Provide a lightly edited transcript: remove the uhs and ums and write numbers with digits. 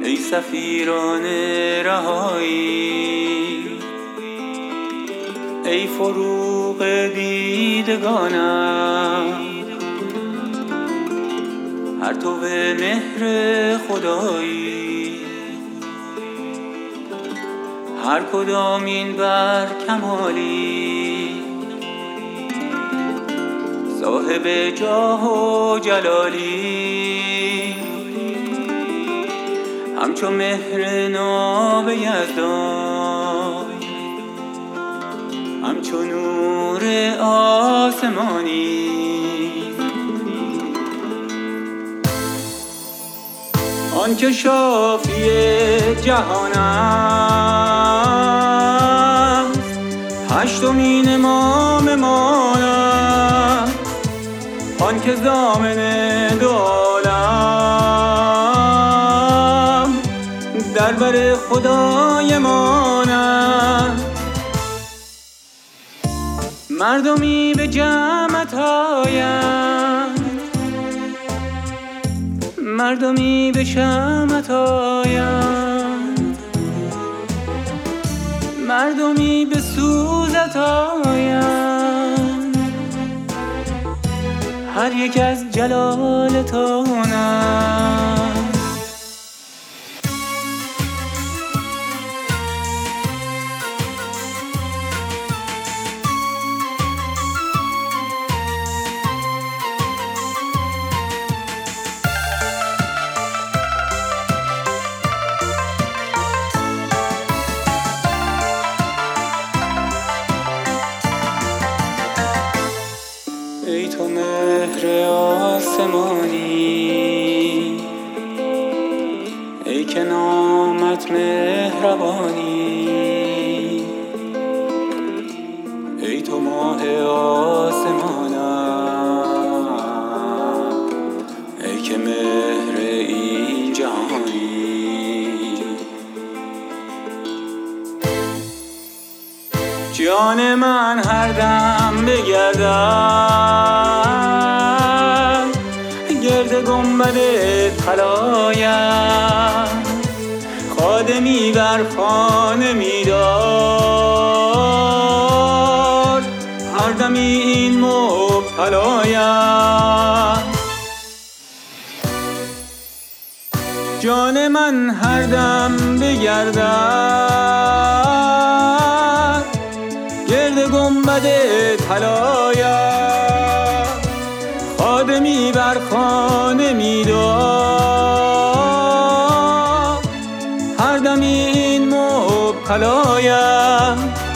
ای سفیران رهایی، ای فروغ دیدگانم، هر تو به مهر خدایی، هر کدام این بر کمالی، صاحب جاه و جلالی، همچو مهر ناب یزدان، همچو نور آسمانی. آن که شافی جهان است، هشتمین امام ما است، آن که ضامن دو عالم در بر خدای ما است. مردمی به جمعت آیند، مردمی به شمعت آیند، مردمی به سوزت آیند، هر یک از جلالتانند. ای تو مهر آسمانی، ای که نامت مهربانی، ای تو ماه آسمانم، ای که مهر این جهانی. جان من هر دم بگردد گرد گنبد طلایم، خادمی بر خانه می‌دار، هر دمی این مبتلایم. جان من هر دم بگردد گرد گنبد طلایم، خادمی بر خانه می‌دار، هر دمی این مبتلایم.